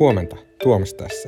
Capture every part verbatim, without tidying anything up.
Huomenta, Tuomas tässä.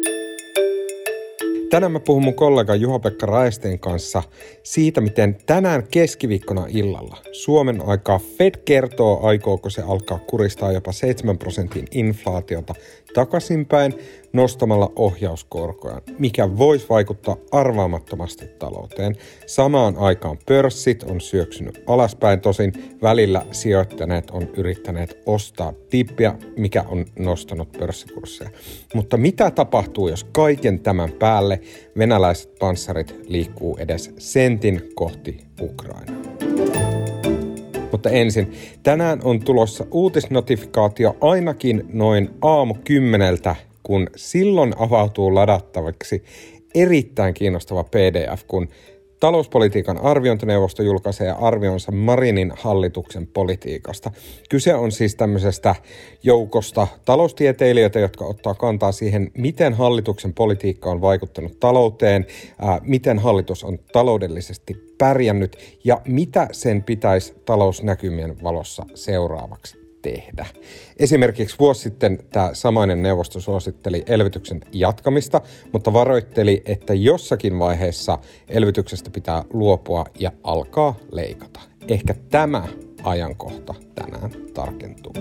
Tänään mä puhun mun kollega Juha-Pekka Raisteen kanssa siitä, miten tänään keskiviikkona illalla Suomen aikaa Fed kertoo, aikooko se alkaa kuristaa jopa seitsemän prosentin inflaatiota takaisinpäin nostamalla ohjauskorkoja, mikä voisi vaikuttaa arvaamattomasti talouteen. Samaan aikaan pörssit on syöksynyt alaspäin, tosin välillä sijoittaneet on yrittäneet ostaa dippiä, mikä on nostanut pörssikursseja. Mutta mitä tapahtuu, jos kaiken tämän päälle venäläiset panssarit liikkuu edes sentin kohti Ukrainaa? Mutta ensin, tänään on tulossa uutisnotifikaatio ainakin noin aamu kymmeneltä, kun silloin avautuu ladattavaksi erittäin kiinnostava P D F, kun talouspolitiikan arviointineuvosto julkaisee arvionsa Marinin hallituksen politiikasta. Kyse on siis tämmöisestä joukosta taloustieteilijöitä, jotka ottaa kantaa siihen, miten hallituksen politiikka on vaikuttanut talouteen, ää, miten hallitus on taloudellisesti pärjännyt ja mitä sen pitäisi talousnäkymien valossa seuraavaksi tehdä. Esimerkiksi vuosi sitten tämä samainen neuvosto suositteli elvytyksen jatkamista, mutta varoitteli, että jossakin vaiheessa elvytyksestä pitää luopua ja alkaa leikata. Ehkä tämä ajankohta tänään tarkentuu.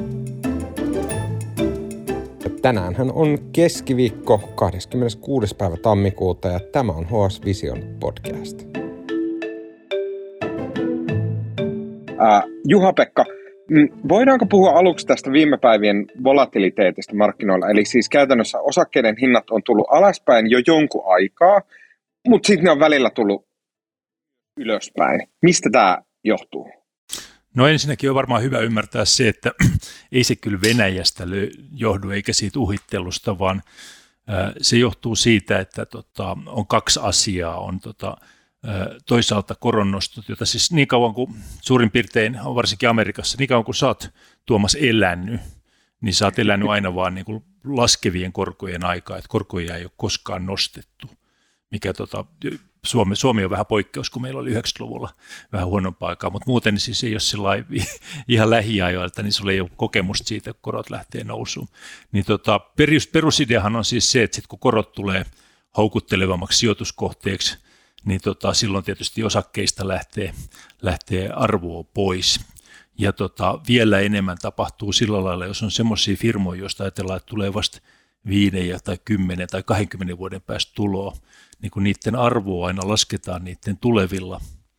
Tänäänhän on keskiviikko kahdeskymmeneskuudes päivä tammikuuta ja tämä on H S Vision podcast. Uh, Juha-Pekka, voidaanko puhua aluksi tästä viime päivien volatiliteetista markkinoilla? Eli siis käytännössä osakkeiden hinnat on tullut alaspäin jo jonkun aikaa, mutta sitten ne on välillä tullut ylöspäin. Mistä tämä johtuu? No ensinnäkin on varmaan hyvä ymmärtää se, että ei se kyllä Venäjästä johdu eikä siitä uhittelusta, vaan se johtuu siitä, että tota, on kaksi asiaa. On tota, toisaalta koronnostot, jota siis niin kauan kuin suurin piirtein on varsinkin Amerikassa, niin kauan kuin sä oot Tuomas elänyt, niin sä oot elänyt aina vaan niin kuin laskevien korkojen aikaa, että korkoja ei ole koskaan nostettu, mikä tota, Suomi, Suomi on vähän poikkeus, kun meillä oli yhdeksänkymmentäluvulla vähän huonompaa aikaa, mutta muuten siis ei ole sillai, ihan lähiajoilta, niin sulla ei ole kokemusta siitä, kun korot lähtee nousuun. Niin tota, perus, perusideahan on siis se, että sit kun korot tulee houkuttelevammaksi sijoituskohteeksi, niin tota, silloin tietysti osakkeista lähtee, lähtee arvoa pois. Ja tota, vielä enemmän tapahtuu sillä lailla, jos on semmoisia firmoja, joista ajatellaan, että tulee vasta viiden tai kymmenen tai kahdenkymmenen vuoden päästä tuloa, niin kun niiden arvoa aina lasketaan niiden tulevilla,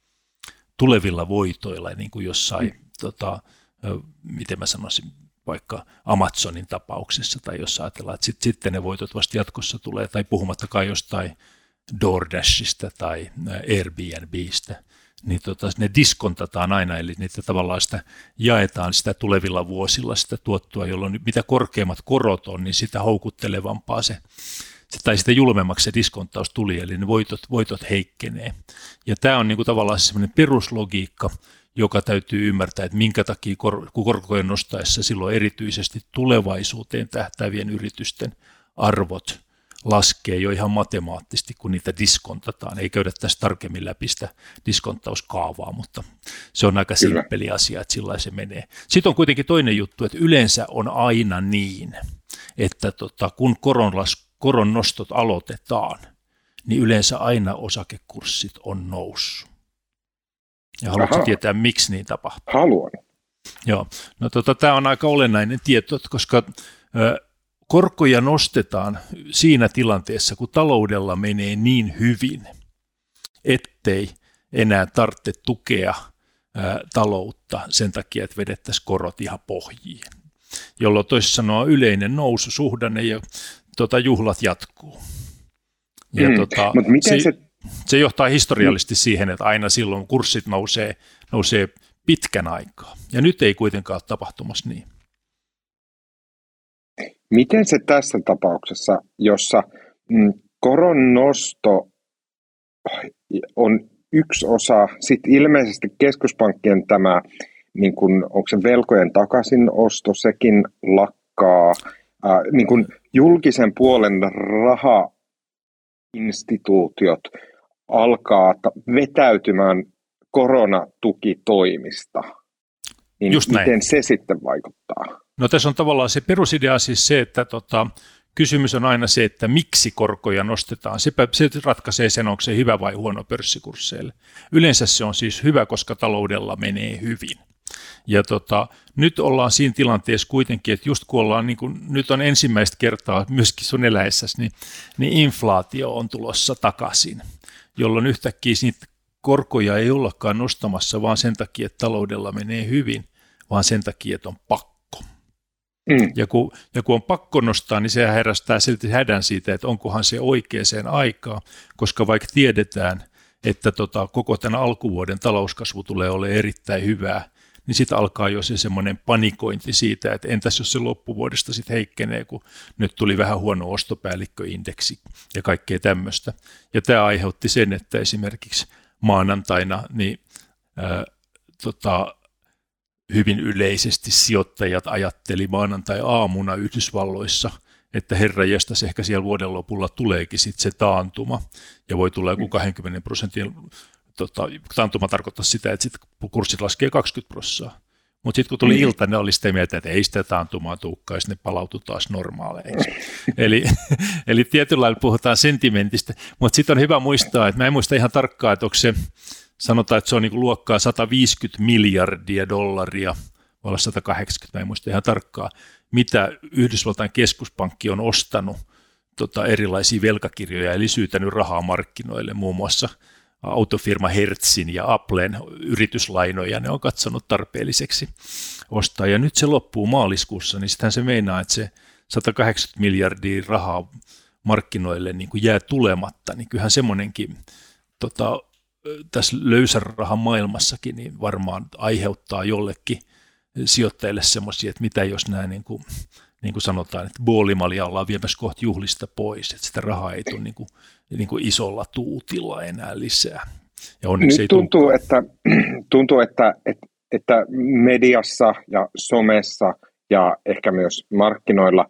tulevilla voitoilla, niin kuin jossain, mm. tota, miten mä sanoisin, vaikka Amazonin tapauksessa, tai jos ajatellaan, että sit, sitten ne voitot vasta jatkossa tulee, tai puhumattakaan jostain DoorDashista tai Airbnbistä, niin tota, ne diskontataan aina, eli niitä tavallaan sitä jaetaan sitä tulevilla vuosilla sitä tuottoa, jolloin mitä korkeammat korot on, niin sitä houkuttelevampaa se, tai sitä julmemmaksi se diskontaus tuli, eli ne voitot, voitot heikkenee. Ja tämä on niin kuin tavallaan semmoinen peruslogiikka, joka täytyy ymmärtää, että minkä takia kor- kun korkojen nostaessa silloin erityisesti tulevaisuuteen tähtäävien yritysten arvot laskee jo ihan matemaattisesti, kun niitä diskontataan. Ei käydä tässä tarkemmin läpi sitä diskonttauskaavaa, mutta se on aika simppeli asia, että sillä se menee. Sitten on kuitenkin toinen juttu, että yleensä on aina niin, että tota, kun koronlas, koron nostot aloitetaan, niin yleensä aina osakekurssit on noussut. Ja haluatko Aha. tietää, miksi niin tapahtuu? Haluan. Joo, no tota, tämä on aika olennainen tieto, koska ö, korkoja nostetaan siinä tilanteessa, kun taloudella menee niin hyvin, ettei enää tarvitse tukea ää, taloutta sen takia, että vedettäisiin korot ihan pohjiin, jolloin toisin sanoen yleinen noususuhdanne ja tota, juhlat jatkuu. Ja, mm, tota, miten se, se, se johtaa historiallisesti siihen, että aina silloin kurssit nousee, nousee pitkän aikaa, ja nyt ei kuitenkaan ole tapahtumassa niin. Miten se tässä tapauksessa, jossa mm, koron nosto on yksi osa, sitten ilmeisesti keskuspankkien tämä, niin kun, onko se velkojen takaisinosto, sekin lakkaa, ää, niin kun julkisen puolen rahainstituutiot alkaa vetäytymään koronatukitoimista, niin Just miten näin. se sitten vaikuttaa? No tässä on tavallaan se perusidea siis se, että tota, kysymys on aina se, että miksi korkoja nostetaan. Se, se ratkaisee sen, onko se hyvä vai huono pörssikursseille. Yleensä se on siis hyvä, koska taloudella menee hyvin. Ja tota, nyt ollaan siinä tilanteessa kuitenkin, että just kun ollaan, niin kun, nyt on ensimmäistä kertaa myöskin sun eläessäsi, niin, niin inflaatio on tulossa takaisin, jolloin yhtäkkiä niitä korkoja ei ollakaan nostamassa vaan sen takia, että taloudella menee hyvin, vaan sen takia, että on pakko. Mm. Ja, kun, ja kun on pakko nostaa, niin se herästää silti hädän siitä, että onkohan se oikeaan aikaan, koska vaikka tiedetään, että tota, koko tämän alkuvuoden talouskasvu tulee olemaan erittäin hyvää, niin sitten alkaa jo se semmoinen panikointi siitä, että entäs jos se loppuvuodesta sitten heikkenee, kun nyt tuli vähän huono ostopäällikköindeksi ja kaikkea tämmöistä. Ja tämä aiheutti sen, että esimerkiksi maanantaina niin, ää, tota, hyvin yleisesti sijoittajat ajatteli maanantai-aamuna Yhdysvalloissa, että herranjestas ehkä siellä vuoden lopulla tuleekin sitten se taantuma ja voi tulla joku kaksikymmentä prosentin Tota, taantuma tarkoittaa sitä, että sit kurssit laskee kaksikymmentä prosenttia. Mutta sitten kun tuli mm. ilta, ne oli sitä mieltä, että ei sitä taantumaa tulekaan, ja ne palautui taas normaaleiksi. eli, eli tietyllä lailla puhutaan sentimentistä, mutta sitten on hyvä muistaa, että mä en muista ihan tarkkaan, että onko se, sanotaan, että se on niinku luokkaa sata viisikymmentä miljardia dollaria, voi olla sata kahdeksankymmentä, mä en muista ihan tarkkaan, mitä Yhdysvaltain keskuspankki on ostanut tota, erilaisia velkakirjoja, eli syytänyt rahaa markkinoille, muun muassa autofirma Hertzin ja Applen yrityslainoja, ne on katsonut tarpeelliseksi ostaa. Ja nyt se loppuu maaliskuussa, niin sitähän se meinaa, että se sata kahdeksankymmentä miljardia rahaa markkinoille niin kuin jää tulematta. Niin kyllähän semmoinenkin tota, tässä löysän rahan maailmassakin niin varmaan aiheuttaa jollekin sijoittajille semmoisia, että mitä jos nämä, niin kuin, niin kuin sanotaan, että boolimalia ollaan viemässä kohta juhlista pois, että sitä rahaa ei tule niin kuin niin kuin isolla tuutilla enää lisää. Ja onneksi Nyt ei tuntuu, että, tuntuu että, että, että mediassa ja somessa ja ehkä myös markkinoilla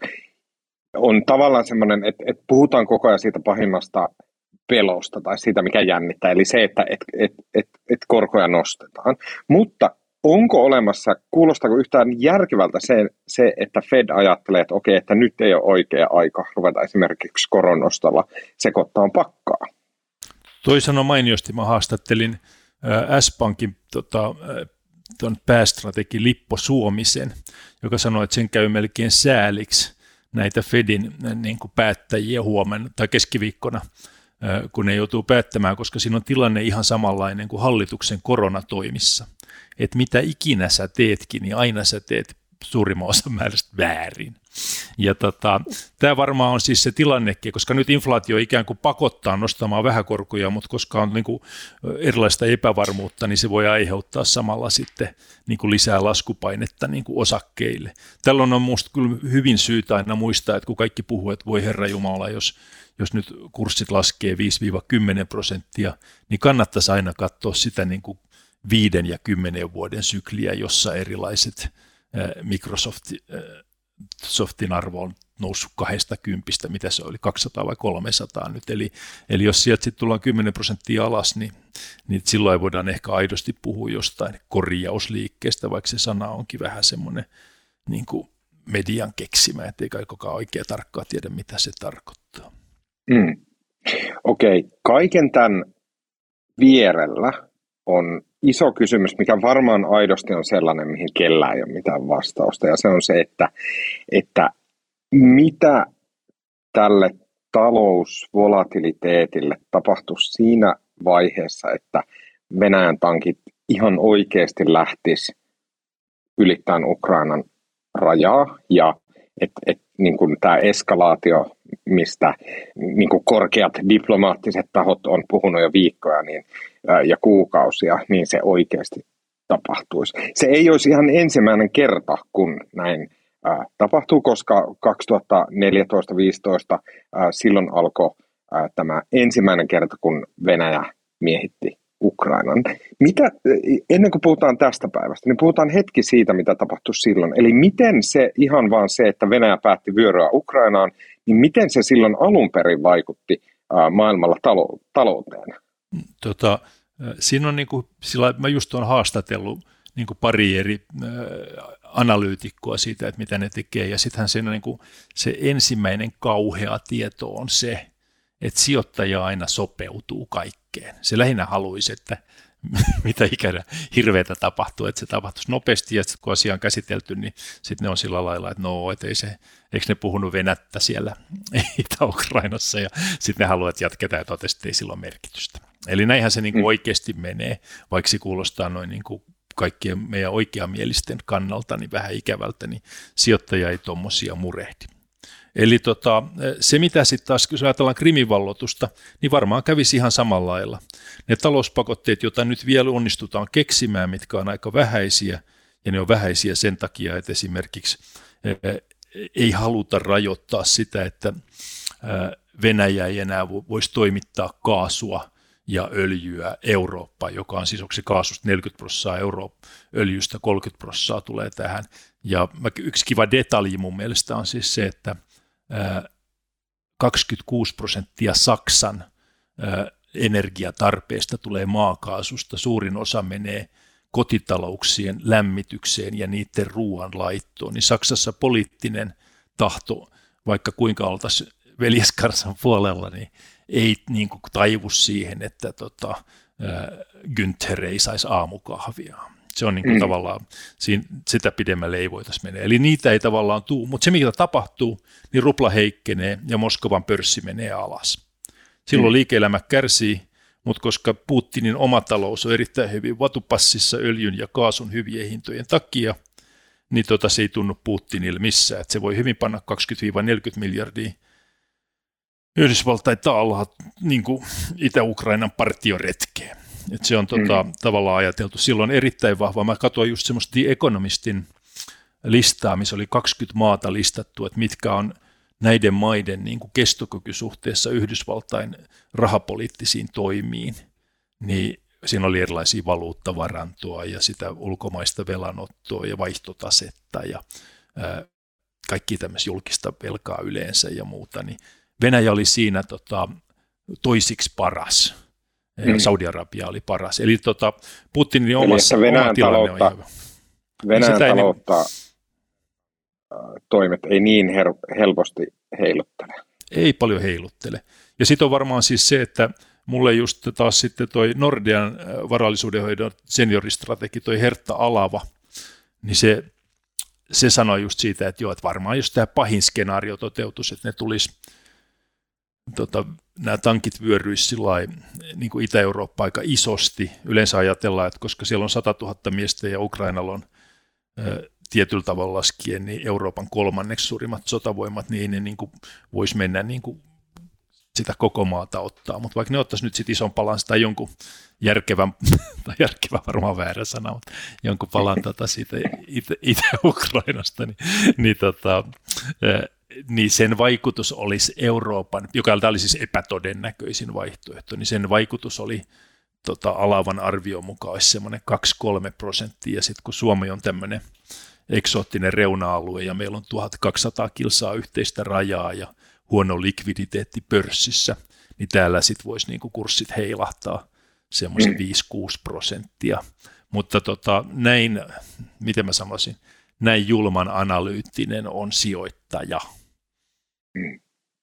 on tavallaan semmoinen, että, että puhutaan koko ajan siitä pahimmasta pelosta tai siitä, mikä jännittää, eli se, että et, et, et, et korkoja nostetaan. Mutta onko olemassa, kuulostaako yhtään järkevältä se, se, että Fed ajattelee, että okei, että nyt ei ole oikea aika ruveta esimerkiksi koronnostolla sekoittaa pakkaa? Toi sanoi mainiosti, mä haastattelin S-Pankin tota, ton päästrategi Lippo Suomisen, joka sanoi, että sen käy melkein sääliksi näitä Fedin niin kuin päättäjiä huomenna tai keskiviikkona, kun ne joutuu päättämään, koska siinä on tilanne ihan samanlainen kuin hallituksen koronatoimissa. Että mitä ikinä sä teetkin, niin aina sä teet suurimman osan määrästä väärin. Ja tota, tämä varmaan on siis se tilannekin, koska nyt inflaatio ikään kuin pakottaa nostamaan vähäkorkoja, mutta koska on niin kuin erilaista epävarmuutta, niin se voi aiheuttaa samalla sitten niin kuin lisää laskupainetta niin kuin osakkeille. Tällöin on minusta kyllä hyvin syytä aina muistaa, että kun kaikki puhuu, että voi Herra Jumala, jos, jos nyt kurssit laskee viisi kymmenen prosenttia, niin kannattaisi aina katsoa sitä niin kuin viiden ja kymmenen vuoden sykliä, jossa erilaiset Microsoftin arvo on noussut kahdesta kympistä, mitä se oli, kaksisataa vai kolmesataa nyt. Eli, eli jos sieltä sitten tullaan kymmenen prosenttia alas, niin, niin silloin voidaan ehkä aidosti puhua jostain korjausliikkeestä, vaikka se sana onkin vähän semmoinen niin kuin median keksimä, ettei kai kukaan oikein tarkkaan tiedä, mitä se tarkoittaa. Mm. Okei, okay. Kaiken tämän vierellä on iso kysymys, mikä varmaan aidosti on sellainen, mihin kellään ei ole mitään vastausta, ja se on se, että, että mitä tälle talousvolatiliteetille tapahtuisi siinä vaiheessa, että Venäjän tankit ihan oikeasti lähtisi ylittämään Ukrainan rajaa, ja että et, niin kuin tämä eskalaatio, mistä niin kuin korkeat diplomaattiset tahot on puhunut jo viikkoja niin, ää, ja kuukausia, niin se oikeasti tapahtuisi. Se ei olisi ihan ensimmäinen kerta, kun näin ää, tapahtuu, koska kaksituhattaneljätoista viisitoista ää, silloin alkoi ää, tämä ensimmäinen kerta, kun Venäjä miehitti Ukrainan. Mitä, ennen kuin puhutaan tästä päivästä, niin puhutaan hetki siitä, mitä tapahtui silloin. Eli miten se, ihan vaan se, että Venäjä päätti vyöryä Ukrainaan, niin miten se silloin alun perin vaikutti ää, maailmalla talou- talouteen? Tota, siinä on niin kuin, sillä, mä just olen haastatellut niin kuin pari eri ää, analyytikkoa siitä, että mitä ne tekee. Ja sittenhän se, niin kuin, se ensimmäinen kauhea tieto on se, että sijoittaja aina sopeutuu kaikkeen. Se lähinnä haluaisi, että mitä ikinä hirveätä tapahtuu, että se tapahtuisi nopeasti, ja sitten kun asia on käsitelty, niin sitten ne on sillä lailla, että no, et ei se, eikö ne puhunut venättä siellä Itä-Ukrainassa, ja sitten ne haluaa, että jatketaan, ja totesi, että ei sillä ole merkitystä. Eli näinhän se niin kuin oikeasti menee, vaikka se kuulostaa noin niin kuin kaikkien meidän oikeamielisten kannalta niin vähän ikävältä, niin sijoittaja ei tuommoisia murehdi. Eli tota, se, mitä sitten taas, jos ajatellaan Krimin valloitusta, niin varmaan kävisi ihan samalla lailla. Ne talouspakotteet, joita nyt vielä onnistutaan keksimään, mitkä on aika vähäisiä, ja ne on vähäisiä sen takia, että esimerkiksi ei haluta rajoittaa sitä, että Venäjä ei enää voisi toimittaa kaasua ja öljyä Eurooppaan, joka on siis, onko se kaasusta neljäkymmentä prosenttia Euro- öljystä, kolmekymmentä prosenttia tulee tähän. Ja yksi kiva detalji mun mielestä on siis se, että kaksikymmentäkuusi prosenttia Saksan energiatarpeesta tulee maakaasusta. Suurin osa menee kotitalouksien lämmitykseen ja niiden ruoanlaittoon. Niin Saksassa poliittinen tahto, vaikka kuinka oltaisiin veljeskarsan puolella, niin ei niin kuin taivu siihen, että tota, Günther ei saisi aamukahvia. Se on niin kuin mm. tavallaan, siinä, sitä pidemmälle ei voitaisiin mennä. Eli niitä ei tavallaan tule, mutta se mikä tapahtuu, niin rupla heikkenee ja Moskovan pörssi menee alas. Silloin mm. liike-elämä kärsii, mutta koska Putinin oma talous on erittäin hyvin vatupassissa öljyn ja kaasun hyvien hintojen takia, niin tota, se ei tunnu Putinille missään. Et se voi hyvin panna kaksikymmentä neljäkymmentä miljardia Yhdysvaltain taalaa niin kuin Itä-Ukrainan partioretkeen. Et se on tota, mm. tavallaan ajateltu. Silloin erittäin vahva. Mä katsoin just semmoista The Economistin listaa, missä oli kaksikymmentä maata listattu, että mitkä on näiden maiden niin kuin kestokyky suhteessa Yhdysvaltain rahapoliittisiin toimiin. Niin siinä oli erilaisia valuuttavarantoa ja sitä ulkomaista velanottoa ja vaihtotasetta ja ää, kaikki tämmöistä julkista velkaa yleensä ja muuta. Niin Venäjä oli siinä tota, toisiksi paras. Ja Saudi-Arabia oli paras. Eli tota, Putinin omassa oma tilanne on hyvä. Venäjän taloutta ei, toimet ei niin her- helposti heiluttele. Ei paljon heiluttele. Ja sitten on varmaan siis se, että mulle just taas sitten toi Nordean varallisuudenhoidon senioristrategi, toi Hertta Alava, niin se, se sanoi just siitä, että joo, että varmaan jos tämä pahin skenaario toteutuisi, että ne tulisi Tota, nämä tankit vyöryisivät sillai, niin kuin Itä-Eurooppa aika isosti. Yleensä ajatellaan, että koska siellä on sata tuhatta miestä ja Ukrainalla on ä, tietyllä tavalla laskien niin Euroopan kolmanneksi suurimmat sotavoimat, niin ne niin kuin voisi mennä niin kuin sitä koko maata ottaa. Mutta vaikka ne ottaisi nyt sitten ison palan tai jonkun järkevän, tai järkevä varmaan väärä sana, mutta jonkun palan tota siitä Itä- Itä-Ukrainasta, niin, niin tota, ä, niin sen vaikutus olisi Euroopan, joka oli siis epätodennäköisin vaihtoehto, niin sen vaikutus oli tota, Alavan arvion mukaan olisi semmoinen kaksi kolme prosenttia, ja sitten kun Suomi on tämmöinen eksoottinen reuna-alue, ja meillä on tuhatkaksisataa kilsaa yhteistä rajaa, ja huono likviditeetti pörssissä, niin täällä sitten voisi niinku kurssit heilahtaa semmoisen viisi kuusi prosenttia, mutta tota, näin, miten mä sanoisin, näin julman analyyttinen on sijoittaja. Mm.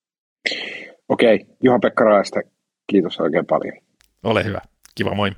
Okei, okay. Juha-Pekka Raiste, kiitos oikein paljon. Ole hyvä, kiva, moi.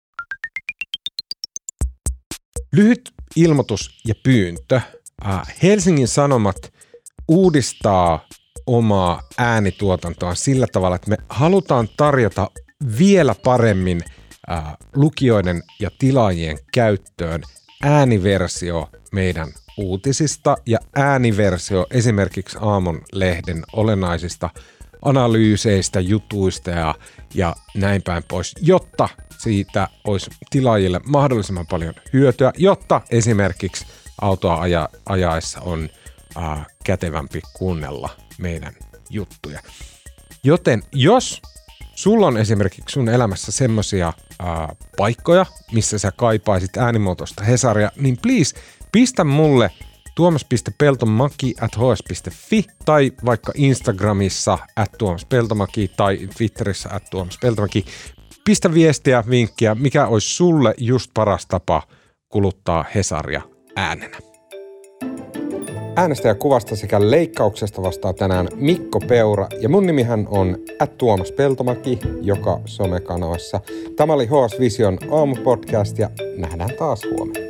Lyhyt ilmoitus ja pyyntö. Helsingin Sanomat uudistaa omaa äänituotantoa sillä tavalla, että me halutaan tarjota vielä paremmin lukijoiden ja tilaajien käyttöön ääniversio meidän uutisista ja ääniversio esimerkiksi Aamun-lehden olennaisista analyyseistä, jutuista ja, ja näin päin pois, jotta siitä olisi tilaajille mahdollisimman paljon hyötyä, jotta esimerkiksi autoa aja, ajaessa on äh, kätevämpi kuunnella meidän juttuja. Joten jos sulla on esimerkiksi sun elämässä semmoisia äh, paikkoja, missä sä kaipaisit äänimuotoista Hesaria, niin please pistä mulle tuomas piste peltomaki at h s piste f i tai vaikka Instagramissa at tuomaspeltomaki tai Twitterissä at tuomaspeltomaki. Pistä viestiä, vinkkiä, mikä olisi sulle just paras tapa kuluttaa Hesaria äänenä. Äänestäjäkuvasta sekä leikkauksesta vastaa tänään Mikko Peura ja mun nimihän on at Tuomas Peltomäki joka somekanavassa. Tämä oli H S Vision aamupodcast ja nähdään taas huomenna.